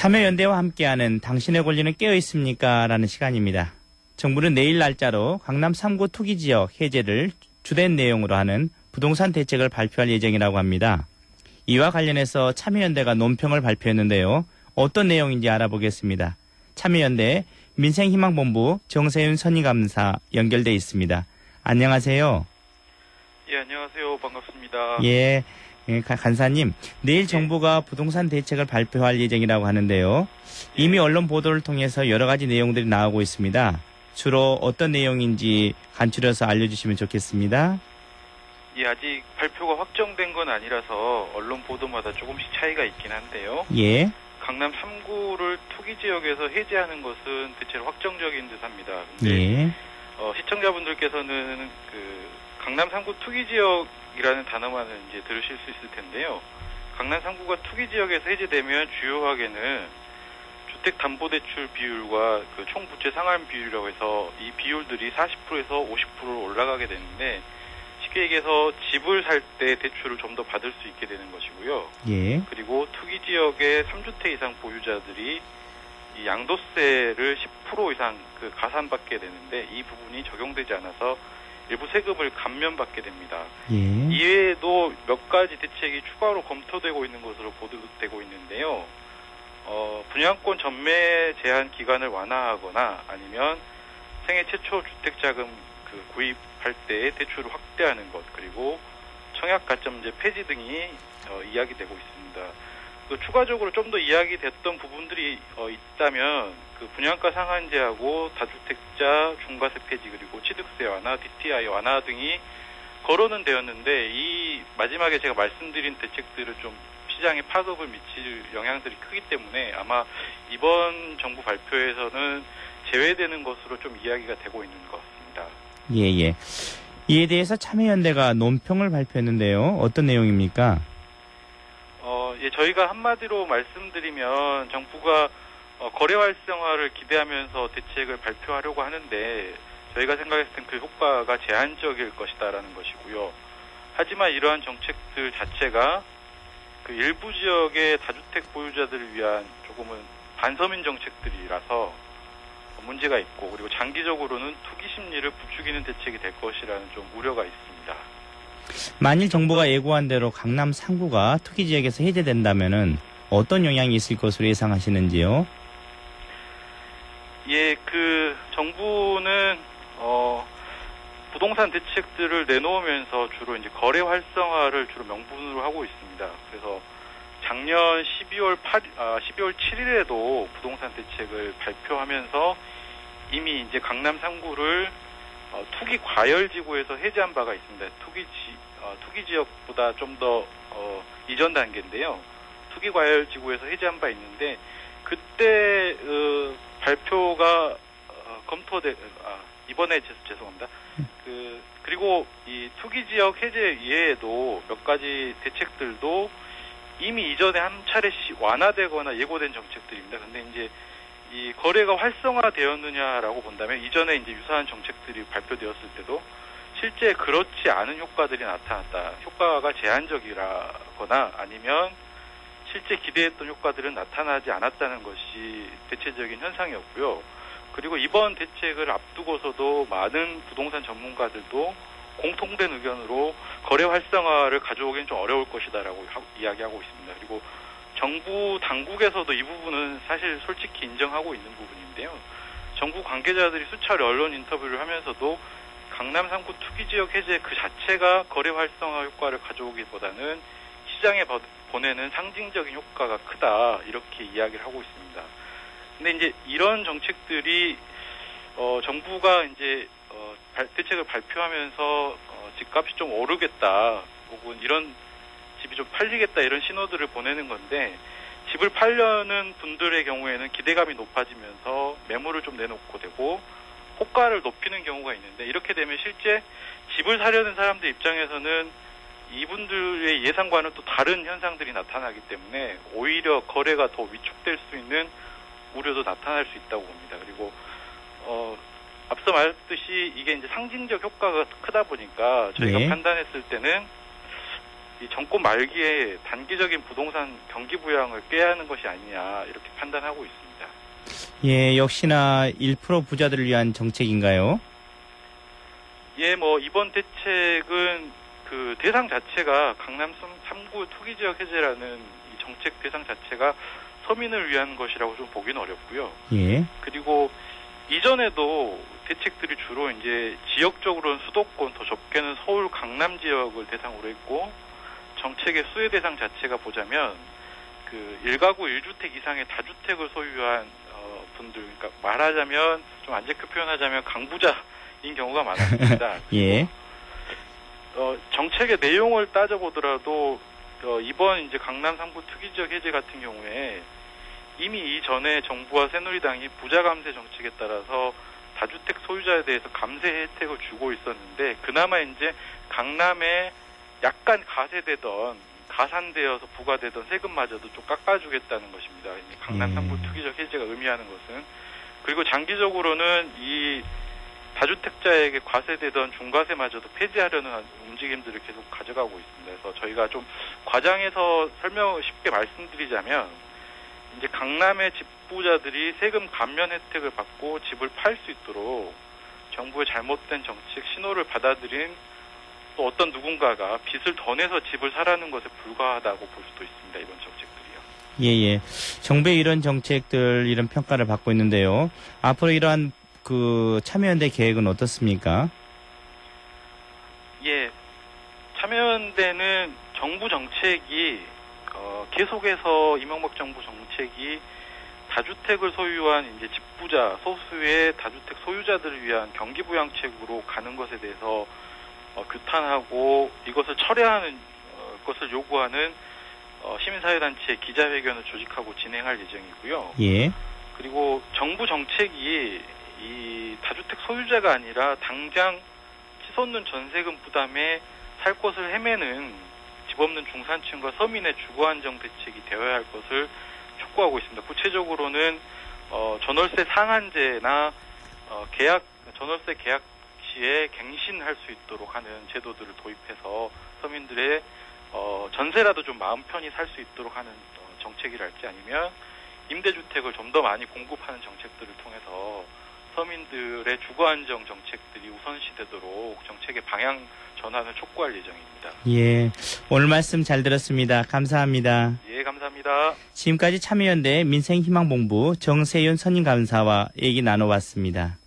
참여연대와 함께하는 당신의 권리는 깨어있습니까? 라는 시간입니다. 정부는 내일 날짜로 강남 3구 투기지역 해제를 주된 내용으로 하는 부동산 대책을 발표할 예정이라고 합니다. 이와 관련해서 참여연대가 논평을 발표했는데요. 어떤 내용인지 알아보겠습니다. 참여연대 민생희망본부 정세윤 선임감사 연결돼 있습니다. 안녕하세요. 예, 안녕하세요. 반갑습니다. 예, 간사님. 내일 정부가 부동산 대책을 발표할 예정이라고 하는데요. 이미 언론 보도를 통해서 여러 가지 내용들이 나오고 있습니다. 주로 어떤 내용인지 간추려서 알려주시면 좋겠습니다. 예, 아직 발표가 확정된 건 아니라서 언론 보도마다 조금씩 차이가 있긴 한데요. 예. 강남 3구를 투기 지역에서 해제하는 것은 대체로 확정적인 듯합니다. 근데 예. 시청자분들께서는 강남 3구 투기 지역이라는 단어만은 이제 들으실 수 있을 텐데요. 강남 3구가 투기 지역에서 해제되면 주요하게는 주택담보대출 비율과 총 부채 상환 비율이라고 해서 이 비율들이 40%에서 50%로 올라가게 되는데, 쉽게 얘기해서 집을 살 때 대출을 좀 더 받을 수 있게 되는 것이고요. 예. 그리고 투기 지역의 3주택 이상 보유자들이 이 양도세를 10% 이상 가산받게 되는데, 이 부분이 적용되지 않아서 일부 세금을 감면받게 됩니다. 예. 이외에도 몇 가지 대책이 추가로 검토되고 있는 것으로 보도되고 있는데요. 분양권 전매 제한 기간을 완화하거나 아니면 생애 최초 주택자금 구입할 때 대출을 확대하는 것, 그리고 청약가점제 폐지 등이 이야기되고 있습니다. 추가적으로 좀 더 이야기됐던 부분들이 있다면 분양가 상한제하고 다주택자 중과세 폐지, 그리고 취득세 완화, DTI 완화 등이 거론은 되었는데, 이 마지막에 제가 말씀드린 대책들을 좀 시장에 파급을 미칠 영향들이 크기 때문에 아마 이번 정부 발표에서는 제외되는 것으로 좀 이야기가 되고 있는 것 같습니다. 예. 이에 대해서 참여연대가 논평을 발표했는데요. 어떤 내용입니까? 예, 저희가 한마디로 말씀드리면 정부가 거래 활성화를 기대하면서 대책을 발표하려고 하는데, 저희가 생각했을 땐 그 효과가 제한적일 것이다라는 것이고요. 하지만 이러한 정책들 자체가 일부 지역의 다주택 보유자들을 위한 조금은 반서민 정책들이라서 문제가 있고, 그리고 장기적으로는 투기 심리를 부추기는 대책이 될 것이라는 좀 우려가 있습니다. 만일 정부가 예고한 대로 강남 3구가 투기 지역에서 해제된다면은 어떤 영향이 있을 것으로 예상하시는지요? 예, 정부는 부동산 대책들을 내놓으면서 주로 이제 거래 활성화를 주로 명분으로 하고 있습니다. 그래서 작년 12월 7일에도 부동산 대책을 발표하면서 이미 이제 강남 3구를 투기 과열 지구에서 해제한 바가 있습니다. 투기 지역보다 좀 더 이전 단계인데요. 투기 과열 지구에서 해제한 바 있는데, 그때 발표가 이번에 죄송합니다. 그리고 이 투기 지역 해제 이외에도 몇 가지 대책들도 이미 이전에 한 차례씩 완화되거나 예고된 정책들입니다. 근데 이제 이 거래가 활성화되었느냐라고 본다면, 이전에 이제 유사한 정책들이 발표되었을 때도 실제 그렇지 않은 효과들이 나타났다. 효과가 제한적이라거나 아니면 실제 기대했던 효과들은 나타나지 않았다는 것이 대체적인 현상이었고요. 그리고 이번 대책을 앞두고서도 많은 부동산 전문가들도 공통된 의견으로 거래 활성화를 가져오기는 좀 어려울 것이다라고 이야기하고 있습니다. 그리고 정부 당국에서도 이 부분은 사실 솔직히 인정하고 있는 부분인데요. 정부 관계자들이 수차례 언론 인터뷰를 하면서도 강남 3구 투기 지역 해제 그 자체가 거래 활성화 효과를 가져오기보다는 시장에 보내는 상징적인 효과가 크다, 이렇게 이야기를 하고 있습니다. 근데 이제 이런 정책들이 정부가 이제 대책을 발표하면서 집값이 좀 오르겠다, 혹은 이런 집이 좀 팔리겠다, 이런 신호들을 보내는 건데, 집을 팔려는 분들의 경우에는 기대감이 높아지면서 매물을 좀 내놓고 되고 호가를 높이는 경우가 있는데, 이렇게 되면 실제 집을 사려는 사람들 입장에서는 이분들의 예상과는 또 다른 현상들이 나타나기 때문에 오히려 거래가 더 위축될 수 있는 우려도 나타날 수 있다고 봅니다. 그리고 앞서 말했듯이 이게 이제 상징적 효과가 크다 보니까 저희가 판단했을 때는 이 정권 말기에 단기적인 부동산 경기 부양을 꾀하는 것이 아니냐 이렇게 판단하고 있습니다. 예, 역시나 1% 부자들을 위한 정책인가요? 예, 뭐 이번 대책은 그 대상 자체가 강남 3구 투기 지역 해제라는 이 정책 대상 자체가 서민을 위한 것이라고 좀 보기는 어렵고요. 예. 그리고 이전에도 대책들이 주로 이제 지역적으로는 수도권, 더 좁게는 서울 강남 지역을 대상으로 했고, 정책의 수혜 대상 자체가 보자면 그 1가구 1주택 이상의 다주택을 소유한 분들, 그러니까 말하자면 좀 안 좋게 표현하자면 강부자인 경우가 많았습니다. 예. 정책의 내용을 따져보더라도 이번 이제 강남 3구 투기 지역 해제 같은 경우에 이미 이전에 정부와 새누리당이 부자 감세 정책에 따라서 다주택 소유자에 대해서 감세 혜택을 주고 있었는데, 그나마 이제 강남에 약간 가산되어서 부과되던 세금마저도 좀 깎아주겠다는 것입니다. 강남 3구 투기적 해제가 의미하는 것은. 그리고 장기적으로는 이 다주택자에게 과세되던 중과세마저도 폐지하려는 움직임들을 계속 가져가고 있습니다. 그래서 저희가 좀 과장해서 쉽게 말씀드리자면, 이제 강남의 집부자들이 세금 감면 혜택을 받고 집을 팔 수 있도록 정부의 잘못된 정책 신호를 받아들인 또 어떤 누군가가 빚을 더 내서 집을 사라는 것에 불과하다고 볼 수도 있습니다. 이번 정책들이요. 예. 정부의 이런 정책들, 이런 평가를 받고 있는데요. 앞으로 이러한 그 참여연대 계획은 어떻습니까? 예. 참여연대는 정부 정책이 계속해서 이명박 정부 정책이 다주택을 소유한 이제 집부자, 소수의 다주택 소유자들을 위한 경기 부양책으로 가는 것에 대해서 규탄하고 이것을 철회하는 것을 요구하는 시민사회단체 기자회견을 조직하고 진행할 예정이고요. 예. 그리고 정부 정책이 이 다주택 소유자가 아니라 당장 치솟는 전세금 부담에 살 곳을 헤매는 집 없는 중산층과 서민의 주거 안정 대책이 되어야 할 것을 촉구하고 있습니다. 구체적으로는 전월세 상한제나 전월세 계약 시에 갱신할 수 있도록 하는 제도들을 도입해서 서민들의 전세라도 좀 마음 편히 살 수 있도록 하는 정책이랄지, 아니면 임대주택을 좀 더 많이 공급하는 정책들을 통해서 서민들의 주거 안정 정책들이 우선시되도록 정책의 방향 전환을 촉구할 예정입니다. 예. 오늘 말씀 잘 들었습니다. 감사합니다. 예, 감사합니다. 지금까지 참여연대 민생희망본부 정세윤 선임감사와 얘기 나눠봤습니다.